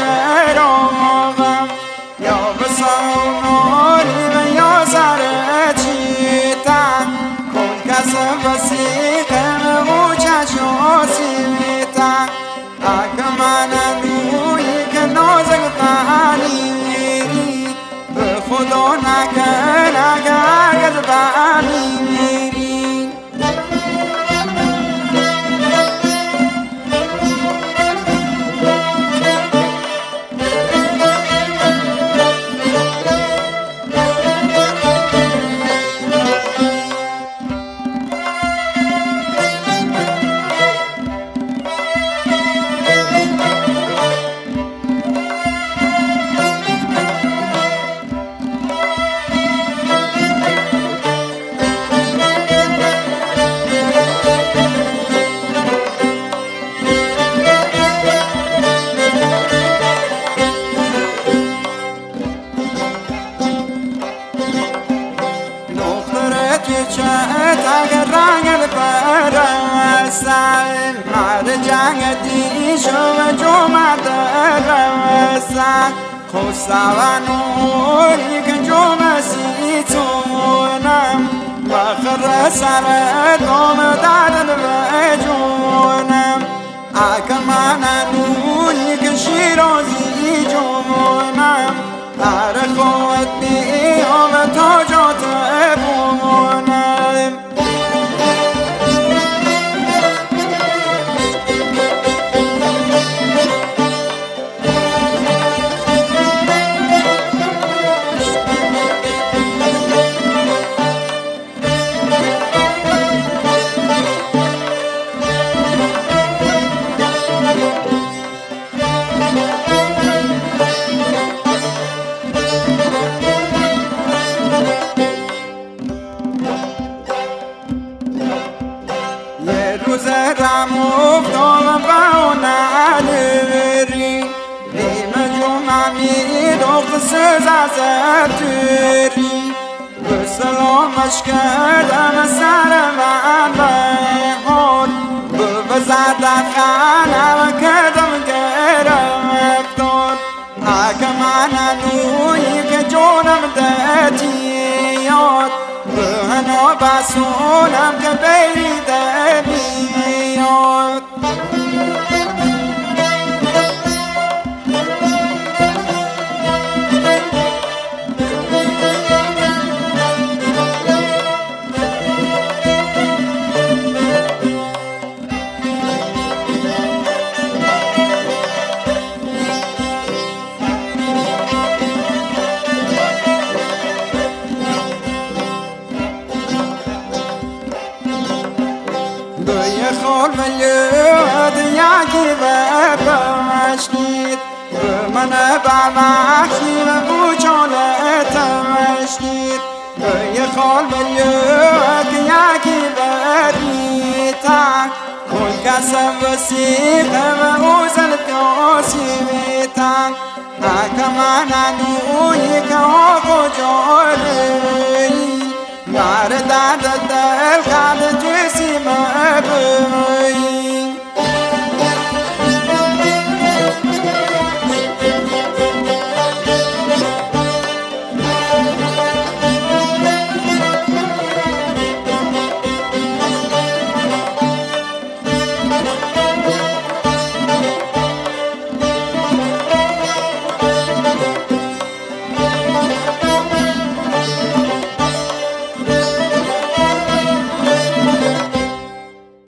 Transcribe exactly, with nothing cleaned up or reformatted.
برام یا بسانوری و یا سر چیتا کل کس وسیقم و چشوسیتا اگه من روی که نازک بمیری به خدا نکن اگر بمیری اگر رنگ برسن مر جنگ دیشو و جمعت رسن خوصا و نوری که جمع سیتونم بخر سر دوم دادن و جونم اگه من نوری که شیرازی جونم هر خود بیام تا جات بونم روز رم افتام و نداری نیمه جمعه می رخص زدری به سلامش کردم سر من بهار به زدت خانم کردم گرفتار اگه من نویی که جونم دتیاد به هنا بسونم که بیده میاد خال ملیاد یکی بمشنید به من بمخشی و بوچالت مشنید به خال ملیاد یکی بریتن کل کسم وسیقه و اوزن پیاسی بیتن اگه من نویی که آقا جاری مر درد دل خد جسیم